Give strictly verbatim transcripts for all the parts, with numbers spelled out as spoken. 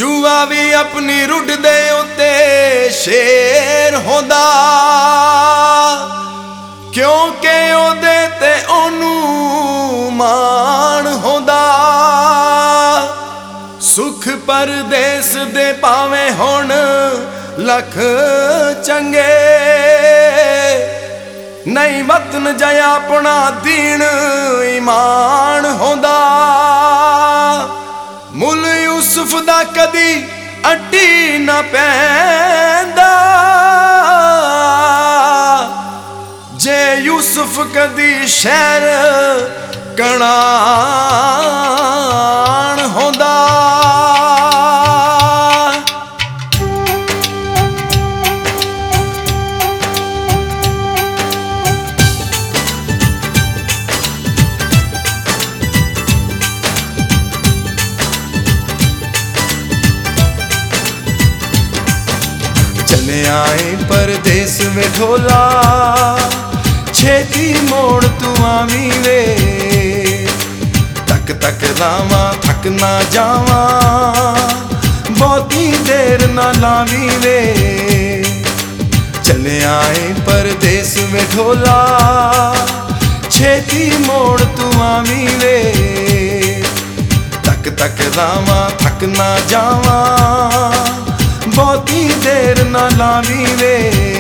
चूहा भी अपनी रुड दे उत्ते शेर होंदा, क्योंकि ओदे ते ओनू मान होंदा। सुख परदेस दे पावे हुण लख चंगे, नहीं वतन जया अपना दीन ईमान होंदा। मुल यूसुफ दा कदी अड्डी ना पैंदा, जे यूसुफ कदी शहर कणान होंदा। चले आए परदेस में ढोला, छेती मोड़ तू आवी वे। तक तक रावा थक ना जावा, बहुती देर ना लावी वे। चले आए परदेस में ढोला, छेती मोड़ तू आवी वे। तक तक रावा थक ना जावा, बहुती देर ना लावी वे।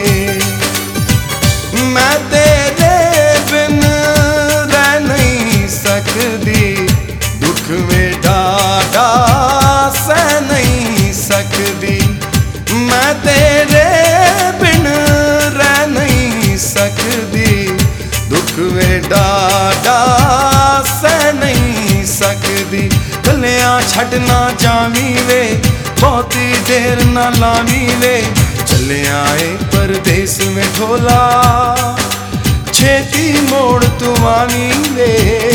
मैं तेरे बिन रह नहीं सकदी, दुख में डाडा सह नहीं सकदी। मैं तेरे बिन रह नहीं सकदी, दुख में डाडा सह नहीं सकदी। कलियां छड्डना जावी वे, बहुती देर ना लावी वे। चले आए परदेस में ढोला, छेती मोड़ तू आवी वे।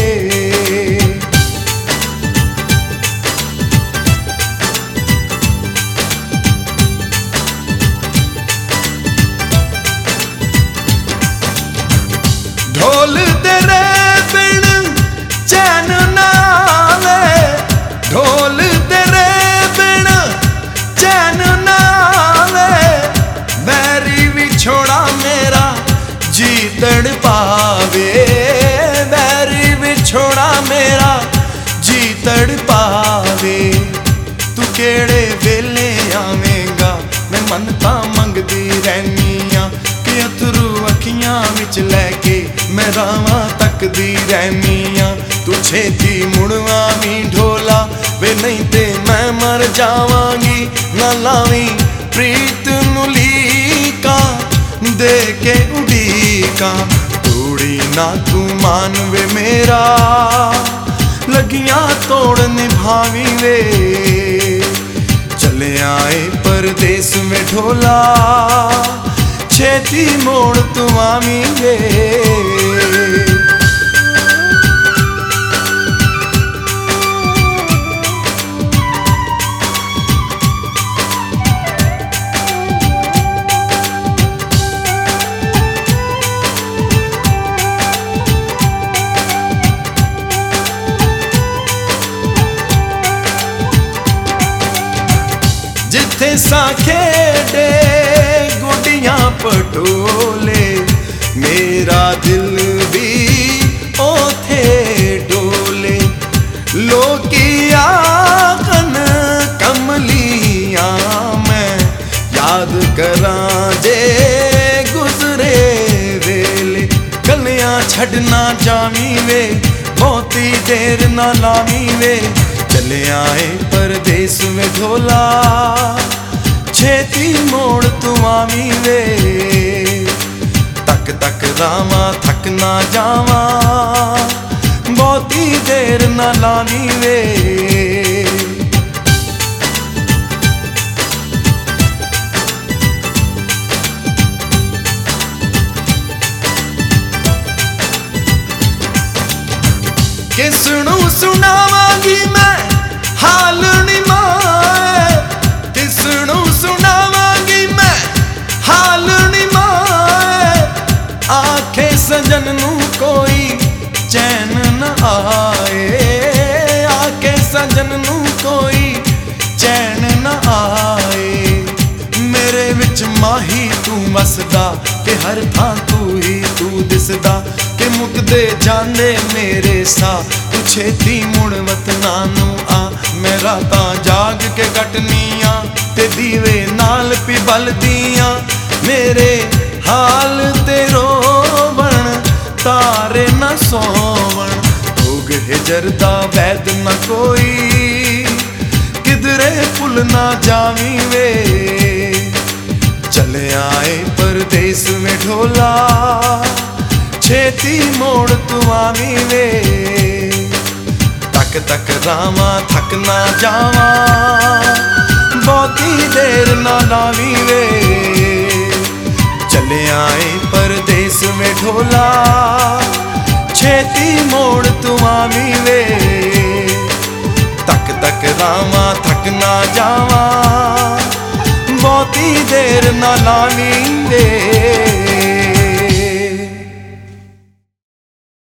ढोल तेरे बिन चैन ना आवे, ढोल तेरे बिन चैन ना आवे। बैरी विछोड़ा मेरा जी तड़ पावे, बैरी विछोड़ा मेरा जी तड़ पावे। तू केड़े वेले आवेगा, मैं मनता मंगदी रहनिया कि अथरू अखियां विच लैके मैं रावां तकदी रहनिया। तू छेती मुड़वा भी ढोला वे, नहीं ते मैं मर जावांगी। ना लावी प्रीत नू लीका, दे के उड़ीका। तोड़ी ना तू मान वे मेरा, लगियां तोड़ निभावी वे। चले आए परदेस में ढोला, छेती मोड़ तू आवी वे। जिथे सा खेडे गुडियां पटोले, मेरा दिल भी ओथे डोले। लोकी आखन कमलियां मैं याद करां जे गुजरे वेले। कलियां छड्डना जावी वे, बहुती देर ना लावी वे। चले आए परदेस में ढोला, छेती मोड़ तू आवी वे। तक तक रावा थक ना जावा, बहुती देर ना लावी वे। किसनू सुनावांगी मैं हाल नी माए, किसनू सुनावांगी मैं हाल नी माए। आखे सजन नू कोई चैन न आए, आके सजन नू कोई चैन न ਮਾਹੀ ਤੂੰ ਵਸਦਾ ਕਿ ਹਰ ਥਾਂ ਤੂੰ ਹੀ ਤੂੰ ਦਿਸਦਾ ਕਿ ਮੁੱਕਦੇ ਜਾਂਦੇ ਮੇਰੇ ਸਾਹ ਤੂੰ ਛੇਤੀ ਮੁੜ ਵਤਨਾਂ ਨੂੰ ਆ ਮੈਂ ਰਾਤਾਂ ਜਾਗ ਕੇ ਕੱਟਨੀਆਂ ਤੇ ਦੀਵੇ ਨਾਲ ਪਿਬਲਦੀਆਂ ਮੇਰੇ ਹਾਲ ਤੇ ਰੋਵਣ ਤਾਰੇ ਨਾ ਸੋਵਣ ਭੋਗ ਹਿਜਰ ਦਾ ਵੈਦ ਨਾ ਕੋਈ ਕਿਧਰੇ ਭੁੱਲ ਨਾ ਜਾਵੀਂ ਵੇ ਚਲਿਆ ਏ ਪਰਦੇਸ ਵਿੱਚ ਢੋਲਾ ਛੇਤੀ ਮੋੜ ਤੂੰ ਆਵੀਂ ਵੇ ਤੱਕ ਤੱਕ ਰਾਵਾਂ ਥੱਕ ਨਾ ਜਾਵਾਂ ਬਹੁਤੀ ਦੇਰ ਨਾ ਲਾਵੀਂ ਵੇ ਚਲਿਆ ਏ ਪਰਦੇਸ ਵਿੱਚ ਢੋਲਾ ਛੇਤੀ ਮੋੜ ਤੂੰ ਆਵੀਂ ਵੇ ਤੱਕ ਤੱਕ ਰਾਵਾਂ ਥੱਕ ਨਾ ਜਾਵਾਂ ਬਹੁਤੀ ਦੇਰ ਨਾ ਲਾਵੀਂ ਵੇ